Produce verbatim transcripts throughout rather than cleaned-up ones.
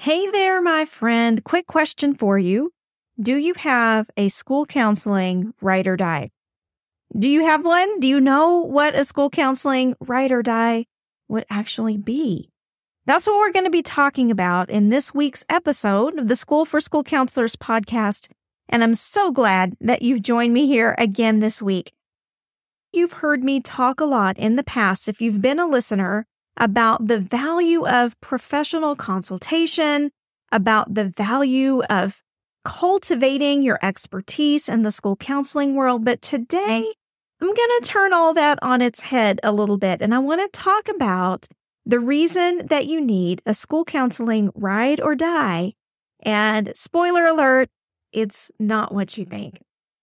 Hey there, my friend. Quick question for you. Do you have a school counseling ride or die? Do you have one? Do you know what a school counseling ride or die would actually be? That's what we're going to be talking about in this week's episode of the School for School Counselors podcast. And I'm so glad that you've joined me here again this week. You've heard me talk a lot in the past, if you've been a listener, about the value of professional consultation, about the value of cultivating your expertise in the school counseling world. But today, I'm going to turn all that on its head a little bit, and I want to talk about the reason that you need a school counseling ride or die. And spoiler alert, it's not what you think.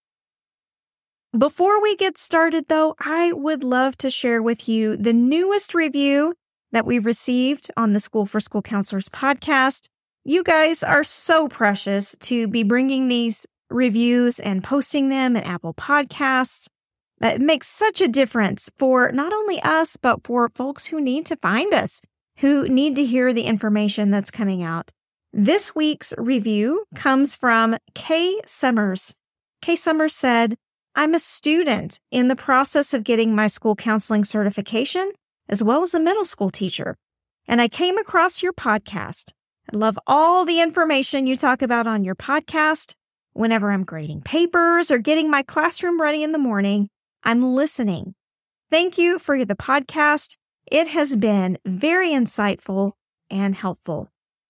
Before we get started, though, I would love to share with you the newest review that we've received on the School for School Counselors podcast. You guys are so precious to be bringing these reviews and posting them at Apple Podcasts. It makes such a difference for not only us, but for folks who need to find us, who need to hear the information that's coming out. This week's review comes from Kay Summers. Kay Summers said, I'm a student in the process of getting my school counseling certification, as well as a middle school teacher. And I came across your podcast. I love all the information you talk about on your podcast. Whenever I'm grading papers or getting my classroom ready in the morning, I'm listening. Thank you for the podcast. It has been very insightful and helpful.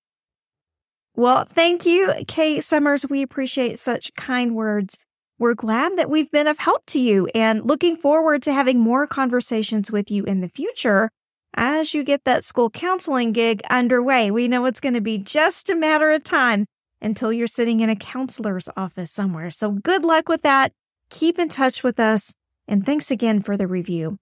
Well, thank you, Kay Summers. We appreciate such kind words. We're glad that we've been of help to you and looking forward to having more conversations with you in the future as you get that school counseling gig underway. We know it's going to be just a matter of time until you're sitting in a counselor's office somewhere. So good luck with that. Keep in touch with us. And thanks again for the review.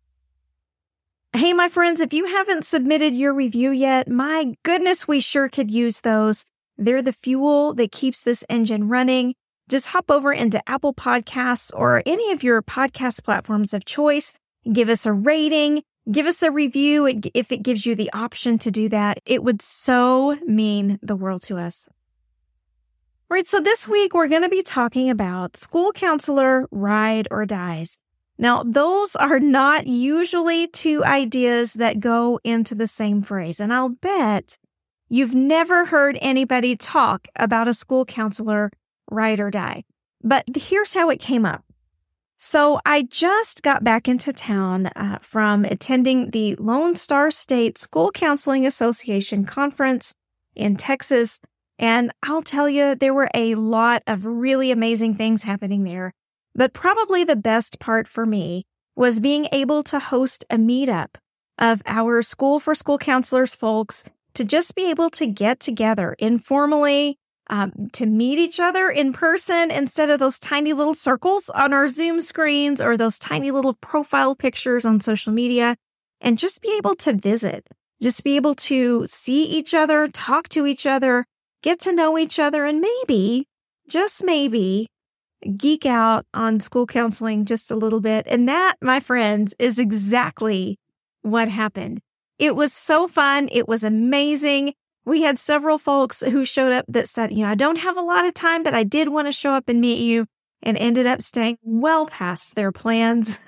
Hey, my friends, if you haven't submitted your review yet, my goodness, we sure could use those. They're the fuel that keeps this engine running. Just hop over into Apple Podcasts or any of your podcast platforms of choice. Give us a rating. Give us a review if it gives you the option to do that. It would so mean the world to us. All right, so this week we're going to be talking about school counselor ride or dies. Now, those are not usually two ideas that go into the same phrase. And I'll bet you've never heard anybody talk about a school counselor ride or die. But here's how it came up. So I just got back into town uh, from attending the Lone Star State School Counseling Association conference in Texas. And I'll tell you, there were a lot of really amazing things happening there. But probably the best part for me was being able to host a meetup of our School for School Counselors folks to just be able to get together informally, um, to meet each other in person instead of those tiny little circles on our Zoom screens or those tiny little profile pictures on social media, and just be able to visit, just be able to see each other, talk to each other, get to know each other, and maybe, just maybe, geek out on school counseling just a little bit. And that, my friends, is exactly what happened. It was so fun. It was amazing. We had several folks who showed up that said, you know, I don't have a lot of time, but I did want to show up and meet you, and ended up staying well past their plans.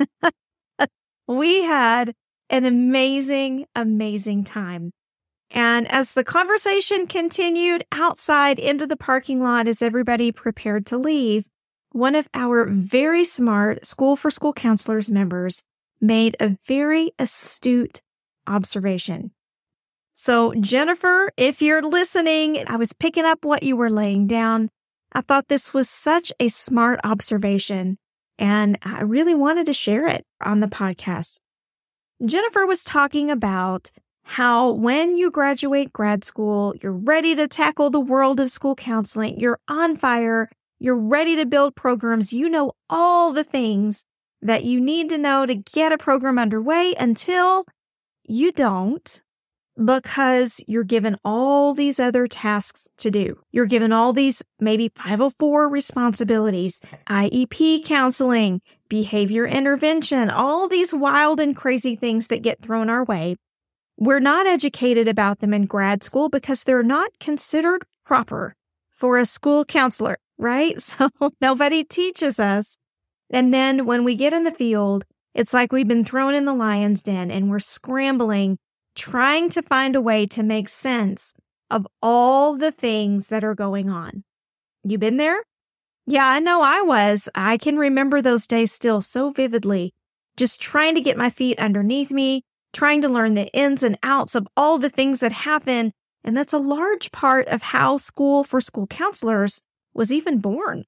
We had an amazing, amazing time. And as the conversation continued outside into the parking lot as everybody prepared to leave, one of our very smart School for School Counselors members made a very astute observation. So, Jennifer, if you're listening, I was picking up what you were laying down. I thought this was such a smart observation, and I really wanted to share it on the podcast. Jennifer was talking about how when you graduate grad school, you're ready to tackle the world of school counseling, you're on fire, you're ready to build programs, you know all the things that you need to know to get a program underway until you don't, because you're given all these other tasks to do. You're given all these maybe five oh four responsibilities, I E P counseling, behavior intervention, all these wild and crazy things that get thrown our way. We're not educated about them in grad school because they're not considered proper for a school counselor, right? So nobody teaches us. And then when we get in the field, it's like we've been thrown in the lion's den and we're scrambling, trying to find a way to make sense of all the things that are going on. You been there? Yeah, I know I was. I can remember those days still so vividly, just trying to get my feet underneath me, trying to learn the ins and outs of all the things that happen. And that's a large part of how School for School Counselors was even born.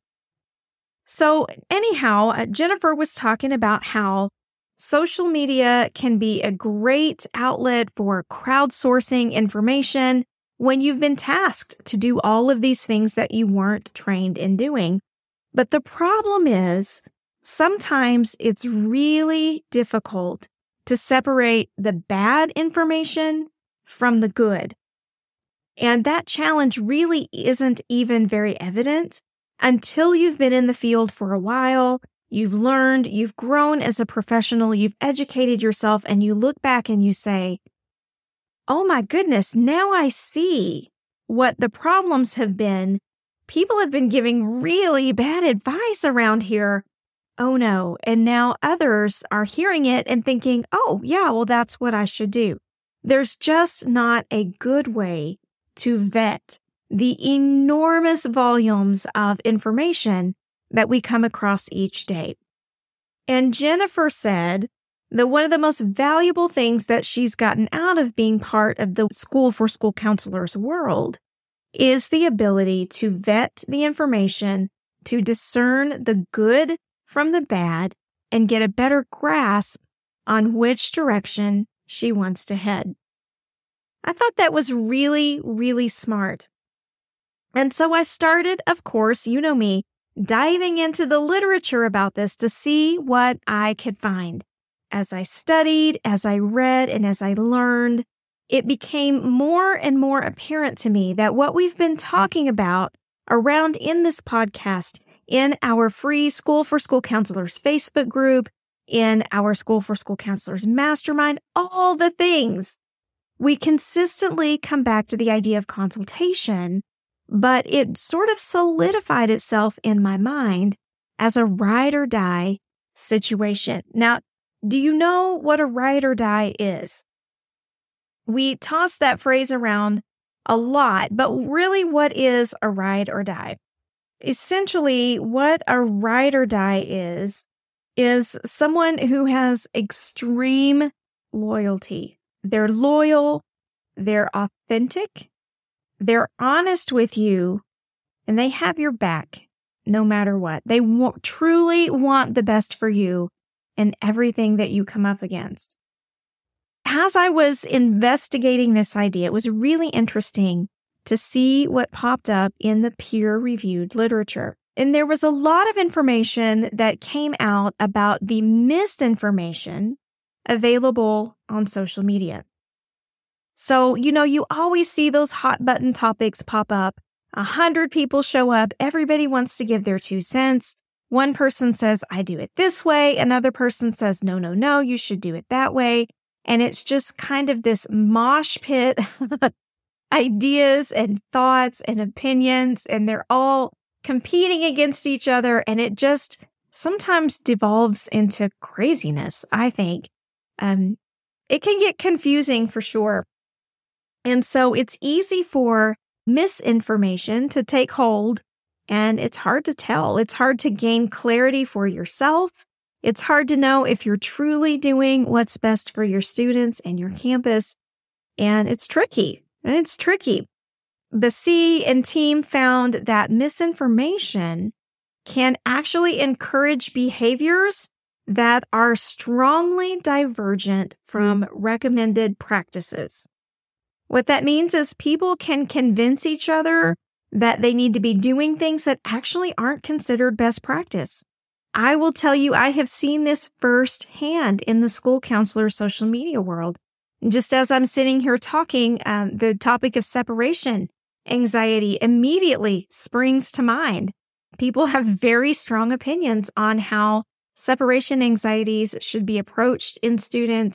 So anyhow, uh, Jennifer was talking about how social media can be a great outlet for crowdsourcing information when you've been tasked to do all of these things that you weren't trained in doing. But the problem is, sometimes it's really difficult to separate the bad information from the good. And that challenge really isn't even very evident until you've been in the field for a while, you've learned, you've grown as a professional, you've educated yourself, and you look back and you say, oh my goodness, now I see what the problems have been. People have been giving really bad advice around here. Oh no. And now others are hearing it and thinking, oh yeah, well, that's what I should do. There's just not a good way to vet the enormous volumes of information that we come across each day. And Jennifer said that one of the most valuable things that she's gotten out of being part of the School for School Counselors world is the ability to vet the information, to discern the good from the bad, and get a better grasp on which direction she wants to head. I thought that was really, really smart. And so I started, of course, you know me, diving into the literature about this to see what I could find. As I studied, as I read, and as I learned, it became more and more apparent to me that what we've been talking about around in this podcast, in our free School for School Counselors Facebook group, in our School for School Counselors Mastermind, all the things, we consistently come back to the idea of consultation, but it sort of solidified itself in my mind as a ride or die situation. Now, do you know what a ride or die is? We toss that phrase around a lot, but really, what is a ride or die? Essentially, what a ride or die is, is someone who has extreme loyalty. They're loyal, they're authentic, they're honest with you, and they have your back no matter what. They w- truly want the best for you in everything that you come up against. As I was investigating this idea, it was really interesting to see what popped up in the peer-reviewed literature. And there was a lot of information that came out about the misinformation available on social media. So, you know, you always see those hot button topics pop up. A hundred people show up. Everybody wants to give their two cents. One person says, I do it this way. Another person says, no, no, no, you should do it that way. And it's just kind of this mosh pit ideas and thoughts and opinions, and they're all competing against each other. And it just sometimes devolves into craziness, I think. Um, it can get confusing for sure. And so it's easy for misinformation to take hold, and it's hard to tell. It's hard to gain clarity for yourself. It's hard to know if you're truly doing what's best for your students and your campus. And it's tricky. It's tricky. Bassi and team found that misinformation can actually encourage behaviors that are strongly divergent from recommended practices. What that means is people can convince each other that they need to be doing things that actually aren't considered best practice. I will tell you, I have seen this firsthand in the school counselor social media world. And just as I'm sitting here talking, um, the topic of separation anxiety immediately springs to mind. People have very strong opinions on how separation anxieties should be approached in students.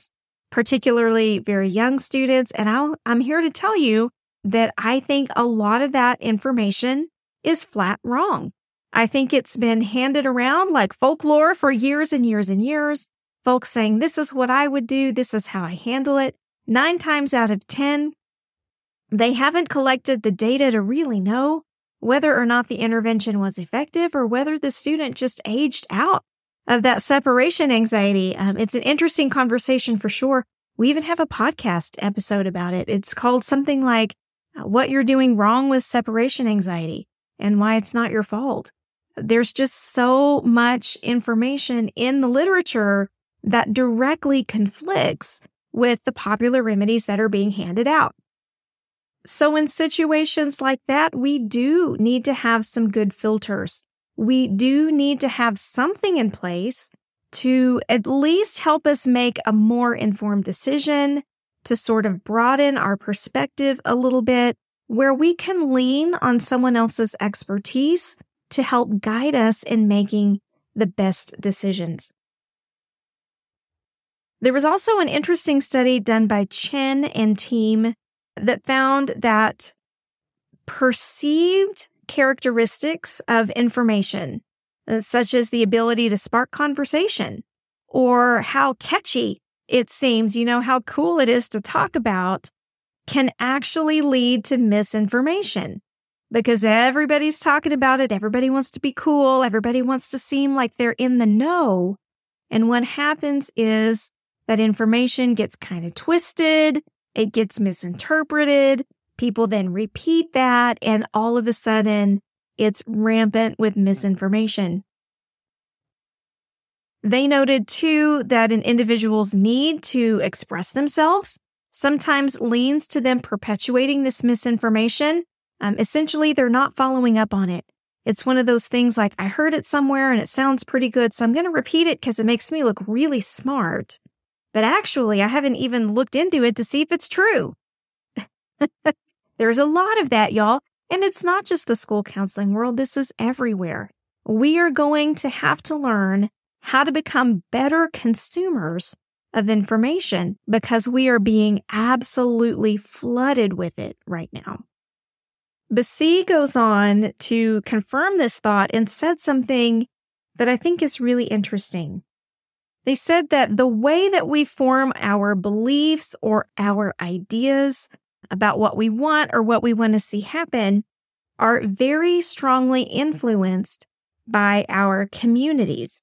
particularly very young students. And I'll, I'm here to tell you that I think a lot of that information is flat wrong. I think it's been handed around like folklore for years and years and years. Folks saying, this is what I would do. This is how I handle it. Nine times out of ten, they haven't collected the data to really know whether or not the intervention was effective or whether the student just aged out of that separation anxiety. Um, it's an interesting conversation for sure. We even have a podcast episode about it. It's called something like What You're Doing Wrong with Separation Anxiety and Why It's Not Your Fault. There's just so much information in the literature that directly conflicts with the popular remedies that are being handed out. So in situations like that, we do need to have some good filters. We do need to have something in place to at least help us make a more informed decision, to sort of broaden our perspective a little bit, where we can lean on someone else's expertise to help guide us in making the best decisions. There was also an interesting study done by Chen and team that found that perceived characteristics of information, uh, such as the ability to spark conversation or how catchy it seems, you know, how cool it is to talk about, can actually lead to misinformation because everybody's talking about it. Everybody wants to be cool. Everybody wants to seem like they're in the know. And what happens is that information gets kind of twisted. It gets misinterpreted. People then repeat that, and all of a sudden, it's rampant with misinformation. They noted, too, that an individual's need to express themselves sometimes leans to them perpetuating this misinformation. Um, essentially, they're not following up on it. It's one of those things like, I heard it somewhere and it sounds pretty good, so I'm going to repeat it because it makes me look really smart. But actually, I haven't even looked into it to see if it's true. There's a lot of that, y'all. And it's not just the school counseling world. This is everywhere. We are going to have to learn how to become better consumers of information because we are being absolutely flooded with it right now. Bessy goes on to confirm this thought and said something that I think is really interesting. They said that the way that we form our beliefs or our ideas about what we want or what we want to see happen are very strongly influenced by our communities.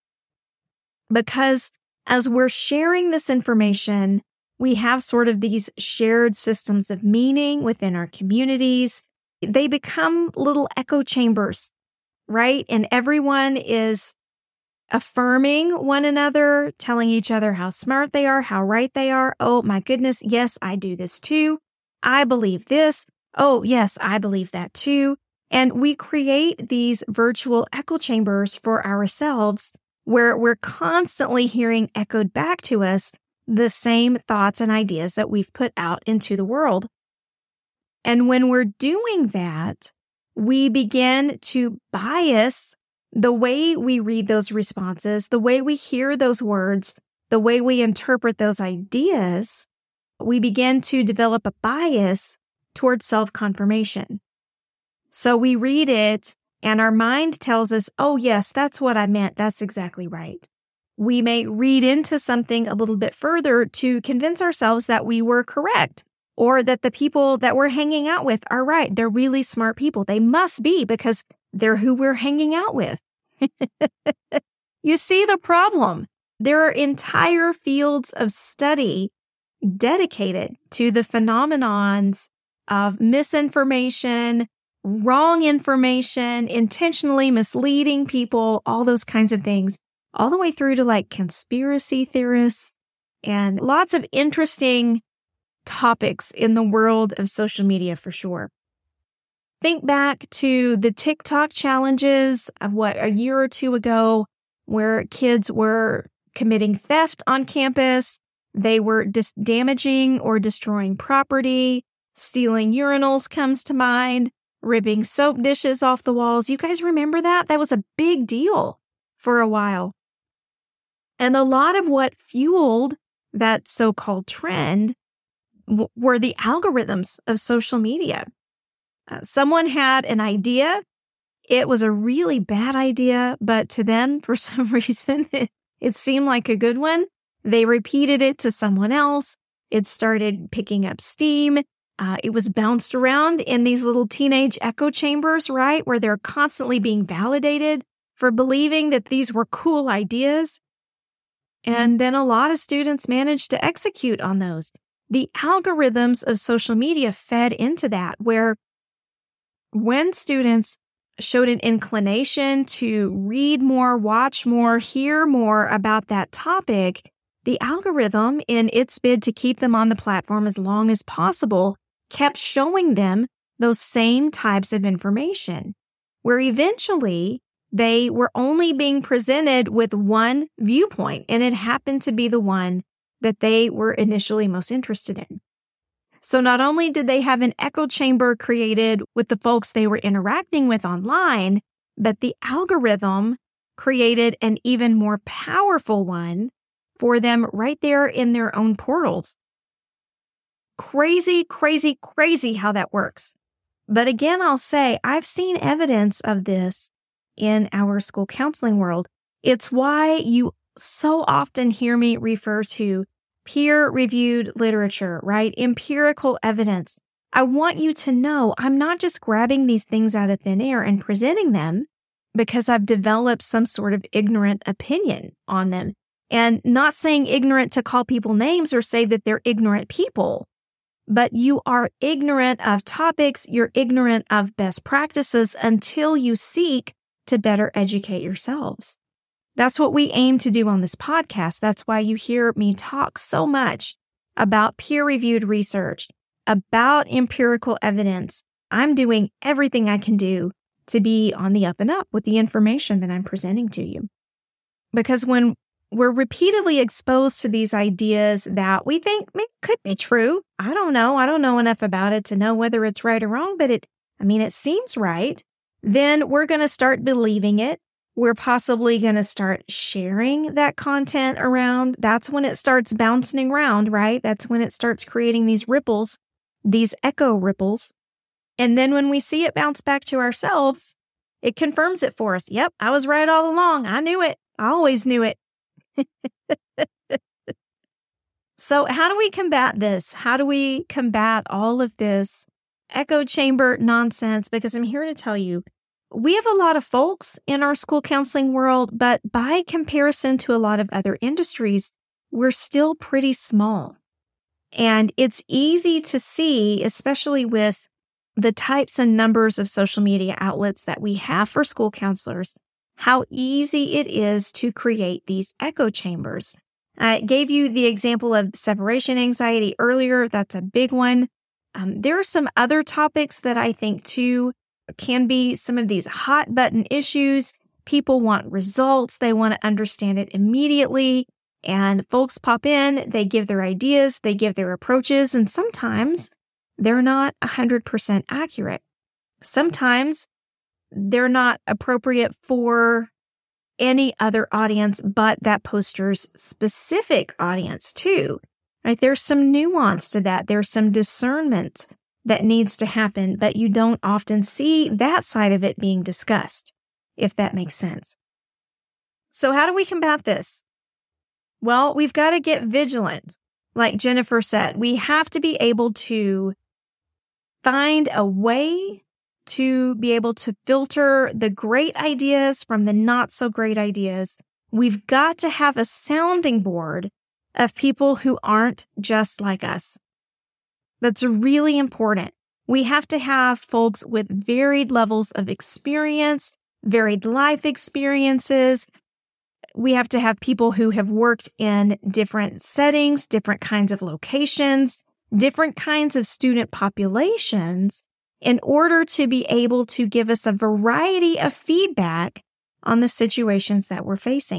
Because as we're sharing this information, we have sort of these shared systems of meaning within our communities. They become little echo chambers, right? And everyone is affirming one another, telling each other how smart they are, how right they are. Oh my goodness, yes, I do this too. I believe this. Oh yes, I believe that too. And we create these virtual echo chambers for ourselves where we're constantly hearing echoed back to us the same thoughts and ideas that we've put out into the world. And when we're doing that, we begin to bias the way we read those responses, the way we hear those words, the way we interpret those ideas. We begin to develop a bias towards self-confirmation. So we read it and our mind tells us, oh yes, that's what I meant. That's exactly right. We may read into something a little bit further to convince ourselves that we were correct or that the people that we're hanging out with are right. They're really smart people. They must be because they're who we're hanging out with. You see the problem. There are entire fields of study dedicated to the phenomenons of misinformation, wrong information, intentionally misleading people, all those kinds of things, all the way through to like conspiracy theorists and lots of interesting topics in the world of social media for sure. Think back to the TikTok challenges of what, a year or two ago, where kids were committing theft on campus. They were dis- damaging or destroying property. Stealing urinals comes to mind. Ripping soap dishes off the walls. You guys remember that? That was a big deal for a while. And a lot of what fueled that so-called trend w- were the algorithms of social media. Uh, someone had an idea. It was a really bad idea, but to them, for some reason, it, it seemed like a good one. They repeated it to someone else. It started picking up steam. Uh, it was bounced around in these little teenage echo chambers, right? Where they're constantly being validated for believing that these were cool ideas. And then a lot of students managed to execute on those. The algorithms of social media fed into that, where when students showed an inclination to read more, watch more, hear more about that topic, the algorithm, in its bid to keep them on the platform as long as possible, kept showing them those same types of information, where eventually they were only being presented with one viewpoint, and it happened to be the one that they were initially most interested in. So not only did they have an echo chamber created with the folks they were interacting with online, but the algorithm created an even more powerful one for them right there in their own portals. Crazy, crazy, crazy how that works. But again, I'll say I've seen evidence of this in our school counseling world. It's why you so often hear me refer to peer-reviewed literature, right? Empirical evidence. I want you to know I'm not just grabbing these things out of thin air and presenting them because I've developed some sort of ignorant opinion on them. And not saying ignorant to call people names or say that they're ignorant people, but you are ignorant of topics, you're ignorant of best practices until you seek to better educate yourselves. That's what we aim to do on this podcast. That's why you hear me talk so much about peer-reviewed research, about empirical evidence. I'm doing everything I can do to be on the up and up with the information that I'm presenting to you. Because when we're repeatedly exposed to these ideas that we think could be true, I don't know, I don't know enough about it to know whether it's right or wrong, but it, I mean, it seems right, then we're going to start believing it. We're possibly going to start sharing that content around. That's when it starts bouncing around, right? That's when it starts creating these ripples, these echo ripples. And then when we see it bounce back to ourselves, it confirms it for us. Yep, I was right all along. I knew it. I always knew it. So how do we combat this? How do we combat all of this echo chamber nonsense? Because I'm here to tell you, we have a lot of folks in our school counseling world, but by comparison to a lot of other industries, we're still pretty small. And it's easy to see, especially with the types and numbers of social media outlets that we have for school counselors, how easy it is to create these echo chambers. I gave you the example of separation anxiety earlier. That's a big one. Um, there are some other topics that I think too can be some of these hot button issues. People want results. They want to understand it immediately. And folks pop in, they give their ideas, they give their approaches, and sometimes they're not one hundred percent accurate. Sometimes they're not appropriate for any other audience but that poster's specific audience too. Right? There's some nuance to that. There's some discernment that needs to happen, but you don't often see that side of it being discussed, if that makes sense. So how do we combat this? Well, we've got to get vigilant. Like Jennifer said, we have to be able to find a way to be able to filter the great ideas from the not so great ideas. We've got to have a sounding board of people who aren't just like us. That's really important. We have to have folks with varied levels of experience, varied life experiences. We have to have people who have worked in different settings, different kinds of locations, different kinds of student populations in order to be able to give us a variety of feedback on the situations that we're facing.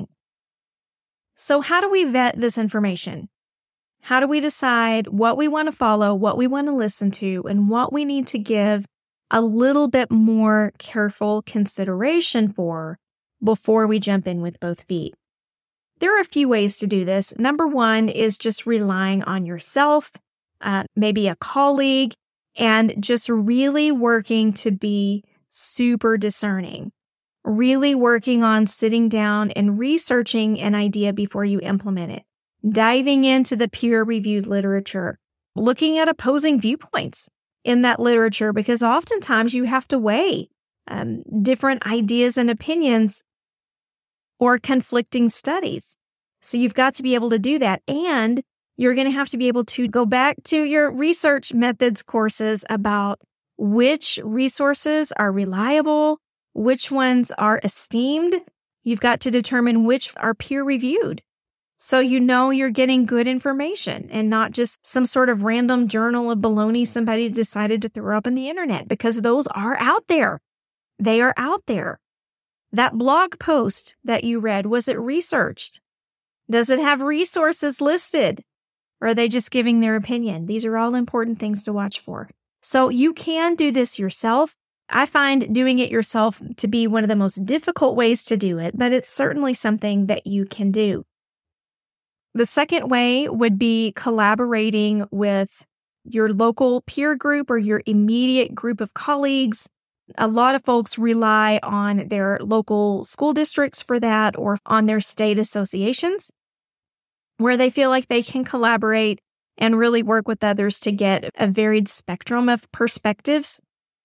So how do we vet this information? How do we decide what we want to follow, what we want to listen to, and what we need to give a little bit more careful consideration for before we jump in with both feet? there are a few ways to do this. Number one is just relying on yourself, uh, maybe a colleague, and just really working to be super discerning. Really working on sitting down and researching an idea before you implement it. Diving into the peer-reviewed literature. Looking at opposing viewpoints in that literature, because oftentimes you have to weigh um, different ideas and opinions or conflicting studies. So you've got to be able to do that. And you're going to have to be able to go back to your research methods courses about which resources are reliable, which ones are esteemed. You've got to determine which are peer-reviewed. So you know you're getting good information and not just some sort of random journal of baloney somebody decided to throw up on the internet, because those are out there. They are out there. That blog post that you read, was it researched? Does it have resources listed? Or are they just giving their opinion? These are all important things to watch for. So you can do this yourself. I find doing it yourself to be one of the most difficult ways to do it, but it's certainly something that you can do. The second way would be collaborating with your local peer group or your immediate group of colleagues. A lot of folks rely on their local school districts for that, or on their state associations, where they feel like they can collaborate and really work with others to get a varied spectrum of perspectives.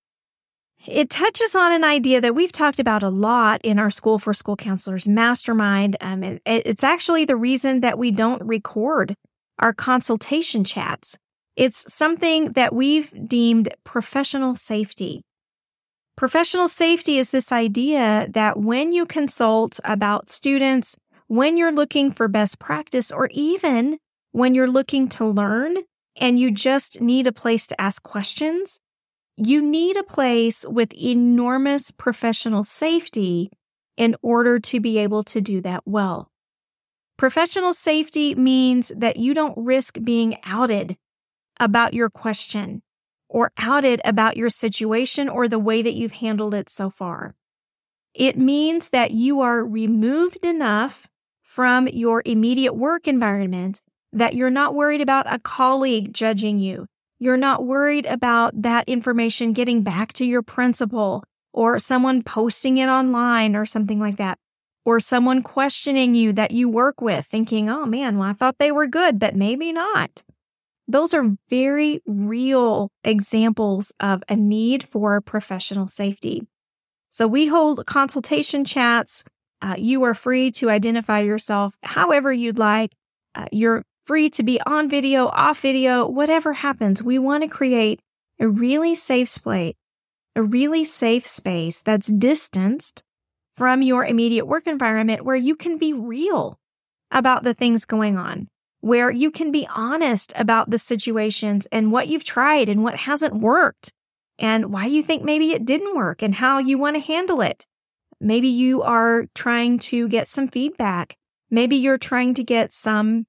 It touches on an idea that we've talked about a lot in our School for School Counselors Mastermind. Um, and it's actually the reason that we don't record our consultation chats. It's something that we've deemed professional safety. Professional safety is this idea that when you consult about students, when you're looking for best practice, or even when you're looking to learn and you just need a place to ask questions, you need a place with enormous professional safety in order to be able to do that well. Professional safety means that you don't risk being outed about your question or outed about your situation or the way that you've handled it so far. It means that you are removed enough from your immediate work environment that you're not worried about a colleague judging you. You're not worried about that information getting back to your principal, or someone posting it online or something like that, or someone questioning you that you work with thinking, oh man, well, I thought they were good, but maybe not. Those are very real examples of a need for professional safety. So we hold consultation chats. Uh, you are free to identify yourself however you'd like. Uh, you're free to be on video, off video, whatever happens. We want to create a really safe space, a really safe space that's distanced from your immediate work environment, where you can be real about the things going on, where you can be honest about the situations and what you've tried and what hasn't worked and why you think maybe it didn't work and how you want to handle it. Maybe you are trying to get some feedback. Maybe you're trying to get some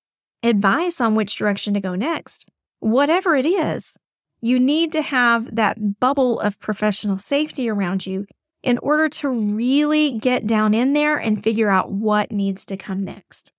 advice on which direction to go next. Whatever it is, you need to have that bubble of professional safety around you in order to really get down in there and figure out what needs to come next.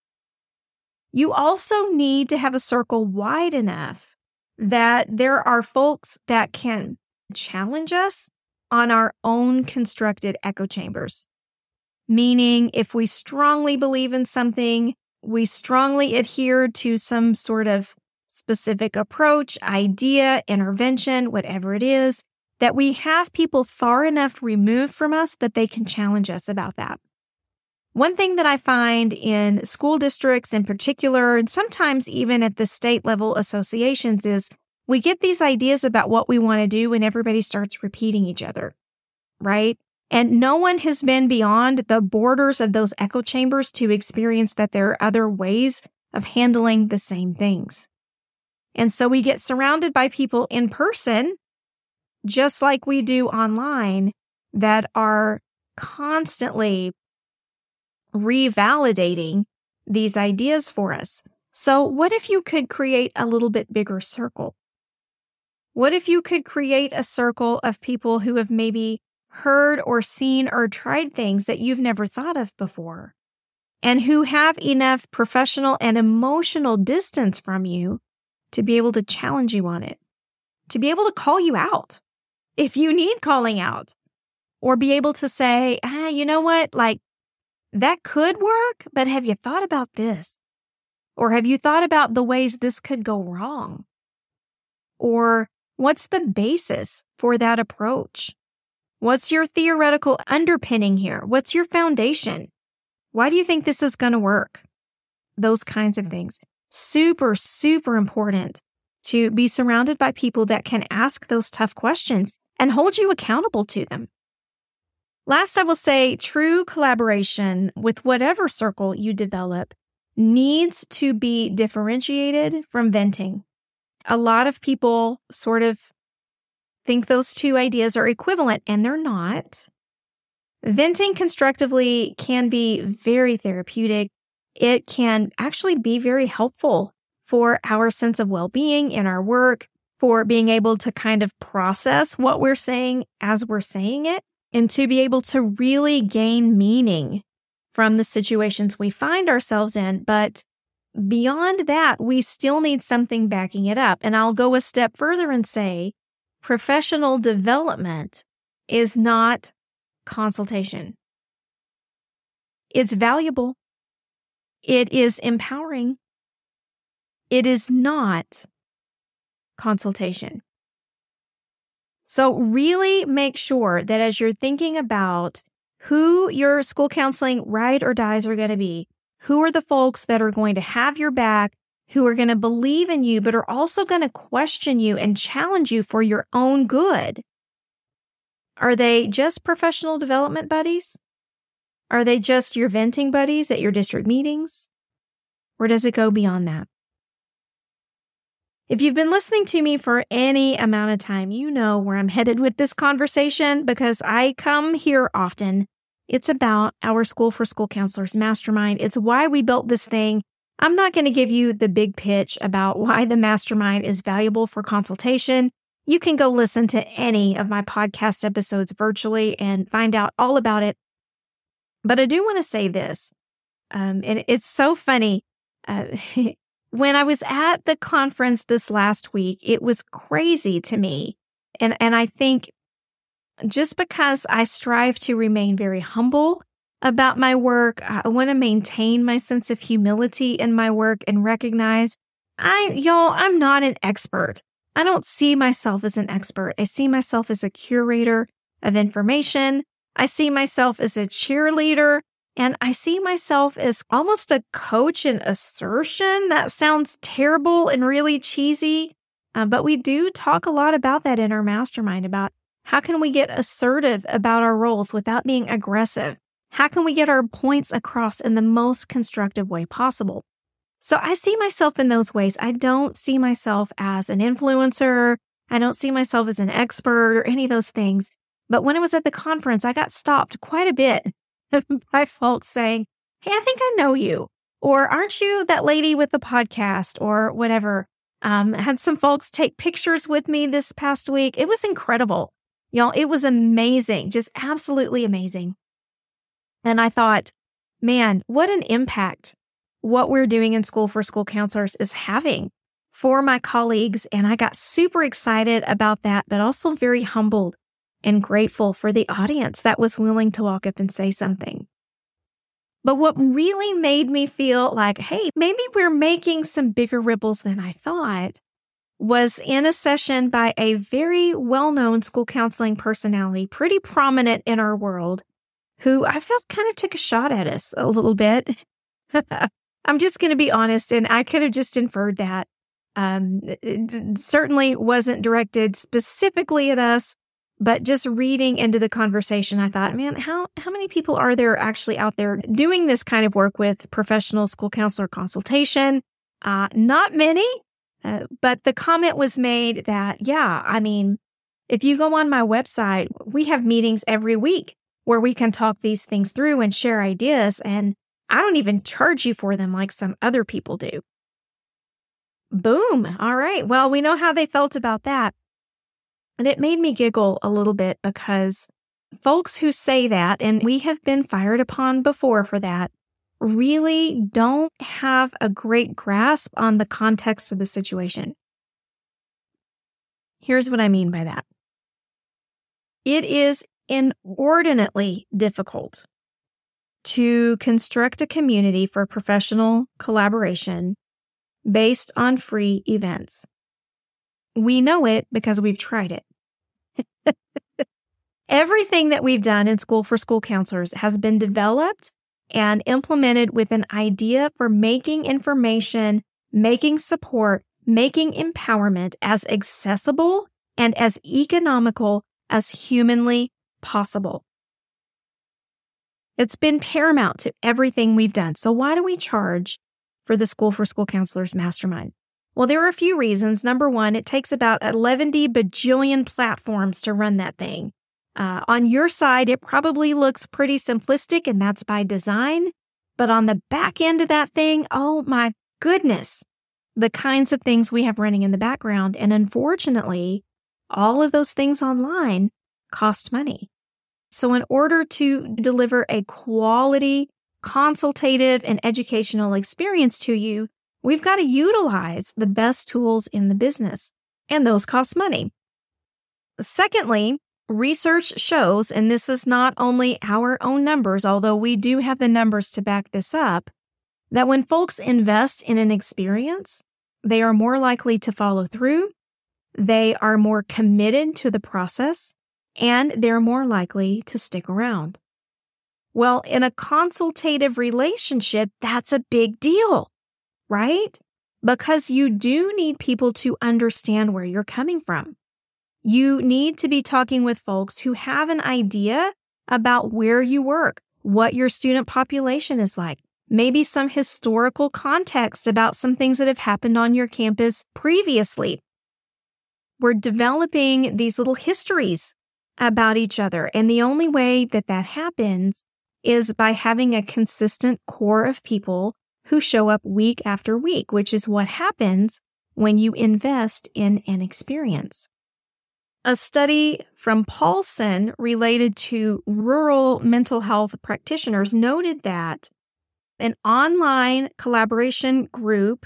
You also need to have a circle wide enough that there are folks that can challenge us on our own constructed echo chambers. Meaning, if we strongly believe in something, we strongly adhere to some sort of specific approach, idea, intervention, whatever it is, that we have people far enough removed from us that they can challenge us about that. One thing that I find in school districts in particular, and sometimes even at the state level associations, is we get these ideas about what we want to do and everybody starts repeating each other, right? And no one has been beyond the borders of those echo chambers to experience that there are other ways of handling the same things. And so we get surrounded by people in person, just like we do online, that are constantly revalidating these ideas for us. So what if you could create a little bit bigger circle? What if you could create a circle of people who have maybe heard or seen or tried things that you've never thought of before? and who have enough professional and emotional distance from you to be able to challenge you on it, to be able to call you out if you need calling out, or be able to say, ah, you know what, like that could work, but have you thought about this? Or have you thought about the ways this could go wrong? Or what's the basis for that approach? What's your theoretical underpinning here? What's your foundation? Why do you think this is going to work? Those kinds of things. Super, super important to be surrounded by people that can ask those tough questions and hold you accountable to them. Last, I will say true collaboration with whatever circle you develop needs to be differentiated from venting. A lot of people sort of think those two ideas are equivalent, and they're not. Venting constructively can be very therapeutic. It can actually be very helpful for our sense of well-being in our work, for being able to kind of process what we're saying as we're saying it, and to be able to really gain meaning from the situations we find ourselves in. But beyond that, we still need something backing it up. And I'll go a step further and say, professional development is not consultation. It's valuable. It is empowering. It is not consultation. So really make sure that as you're thinking about who your school counseling ride or dies are going to be, who are the folks that are going to have your back, who are going to believe in you, but are also going to question you and challenge you for your own good. Are they just professional development buddies? Are they just your venting buddies at your district meetings? Or does it go beyond that? If you've been listening to me for any amount of time, you know where I'm headed with this conversation because I come here often. It's about our School for School Counselors Mastermind. It's why we built this thing. I'm not going to give you the big pitch about why the mastermind is valuable for consultation. You can go listen to any of my podcast episodes virtually and find out all about it. But I do want to say this, um, and it's so funny. Uh, when I was at the conference this last week, it was crazy to me. And, and I think just because I strive to remain very humble about my work, I want to maintain my sense of humility in my work and recognize, I, y'all, I'm not an expert. I don't see myself as an expert. I see myself as a curator of information. I see myself as a cheerleader, and I see myself as almost a coach in assertion. That sounds terrible and really cheesy, uh, but we do talk a lot about that in our mastermind, about how can we get assertive about our roles without being aggressive? How can we get our points across in the most constructive way possible? So I see myself in those ways. I don't see myself as an influencer. I don't see myself as an expert or any of those things. But when I was at the conference, I got stopped quite a bit by folks saying, hey, I think I know you. Or aren't you that lady with the podcast or whatever? Um, I had some folks take pictures with me this past week. It was incredible. Y'all, it was amazing. Just absolutely amazing. And I thought, man, what an impact what we're doing in School for School Counselors is having for my colleagues. And I got super excited about that, but also very humbled and grateful for the audience that was willing to walk up and say something. But what really made me feel like, hey, maybe we're making some bigger ripples than I thought was in a session by a very well-known school counseling personality, pretty prominent in our world, who I felt kind of took a shot at us a little bit. I'm just going to be honest, and I could have just inferred that. Um, it certainly wasn't directed specifically at us, but just reading into the conversation, I thought, man, how, how many people are there actually out there doing this kind of work with professional school counselor consultation? Uh, not many, uh, but the comment was made that, yeah, I mean, if you go on my website, we have meetings every week where we can talk these things through and share ideas, and I don't even charge you for them like some other people do. Boom. All right. Well, we know how they felt about that. And it made me giggle a little bit because folks who say that, and we have been fired upon before for that, really don't have a great grasp on the context of the situation. Here's what I mean by that. It is inordinately difficult to construct a community for professional collaboration based on free events. We know it because we've tried it. Everything that we've done in School for School Counselors has been developed and implemented with an idea for making information, making support, making empowerment as accessible and as economical as humanly possible. It's been paramount to everything we've done. So why do we charge for the School for School Counselors Mastermind? Well, there are a few reasons. Number one, it takes about eleven bajillion platforms to run that thing. Uh, on your side, it probably looks pretty simplistic, and that's by design. But on the back end of that thing, oh my goodness, the kinds of things we have running in the background. And unfortunately, all of those things online cost money. So in order to deliver a quality, consultative, and educational experience to you, we've got to utilize the best tools in the business, and those cost money. Secondly, research shows, and this is not only our own numbers, although we do have the numbers to back this up, that when folks invest in an experience, they are more likely to follow through, they are more committed to the process, and they're more likely to stick around. Well, in a consultative relationship, that's a big deal, right? Because you do need people to understand where you're coming from. You need to be talking with folks who have an idea about where you work, what your student population is like, maybe some historical context about some things that have happened on your campus previously. We're developing these little histories about each other, and the only way that that happens is by having a consistent core of people who show up week after week, which is what happens when you invest in an experience. A study from Paulson related to rural mental health practitioners noted that an online collaboration group,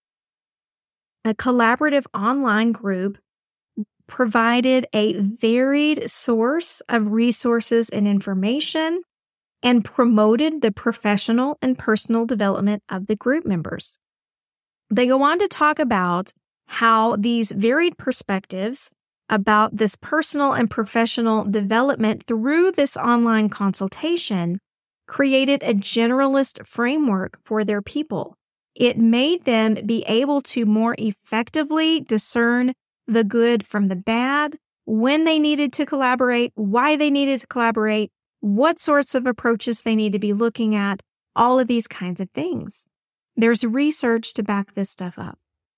a collaborative online group, provided a varied source of resources and information and promoted the professional and personal development of the group members. They go on to talk about how these varied perspectives about this personal and professional development through this online consultation created a generalist framework for their people. It made them be able to more effectively discern the good from the bad, when they needed to collaborate, why they needed to collaborate, what sorts of approaches they need to be looking at, all of these kinds of things. There's research to back this stuff up.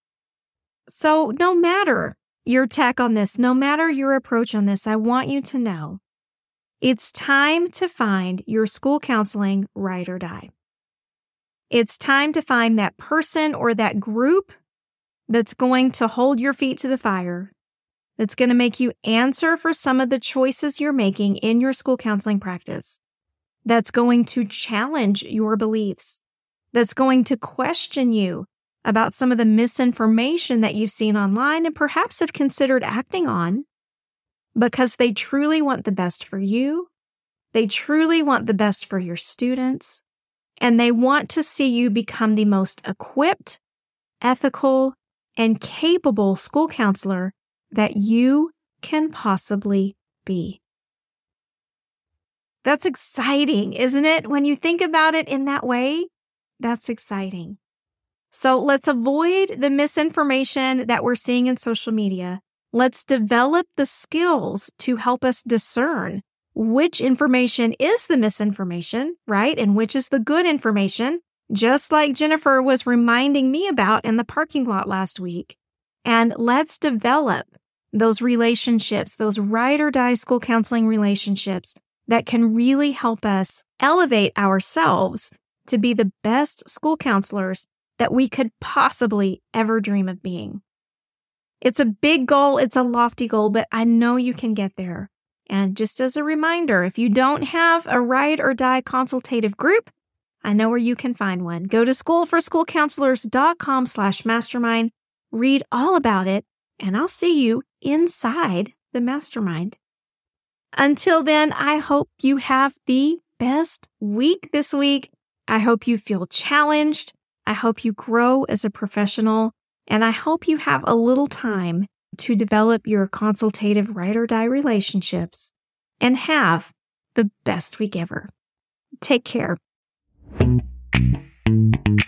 So no matter your tech on this, no matter your approach on this, I want you to know it's time to find your school counseling ride or die. It's time to find that person or that group that's going to hold your feet to the fire, that's going to make you answer for some of the choices you're making in your school counseling practice, that's going to challenge your beliefs, that's going to question you about some of the misinformation that you've seen online and perhaps have considered acting on, because they truly want the best for you, they truly want the best for your students, and they want to see you become the most equipped, ethical, and capable school counselor that you can possibly be. That's exciting, isn't it? When you think about it in that way, that's exciting. So let's avoid the misinformation that we're seeing in social media. Let's develop the skills to help us discern which information is the misinformation, right? And which is the good information, just like Jennifer was reminding me about in the parking lot last week. And let's develop those relationships, those ride or die school counseling relationships that can really help us elevate ourselves to be the best school counselors that we could possibly ever dream of being. It's a big goal. It's a lofty goal, but I know you can get there. And just as a reminder, if you don't have a ride or die consultative group, I know where you can find one. Go to schoolforschoolcounselors.com slash mastermind, read all about it, and I'll see you inside the mastermind. Until then, I hope you have the best week this week. I hope you feel challenged. I hope you grow as a professional, and I hope you have a little time to develop your consultative ride or die relationships and have the best week ever. Take care.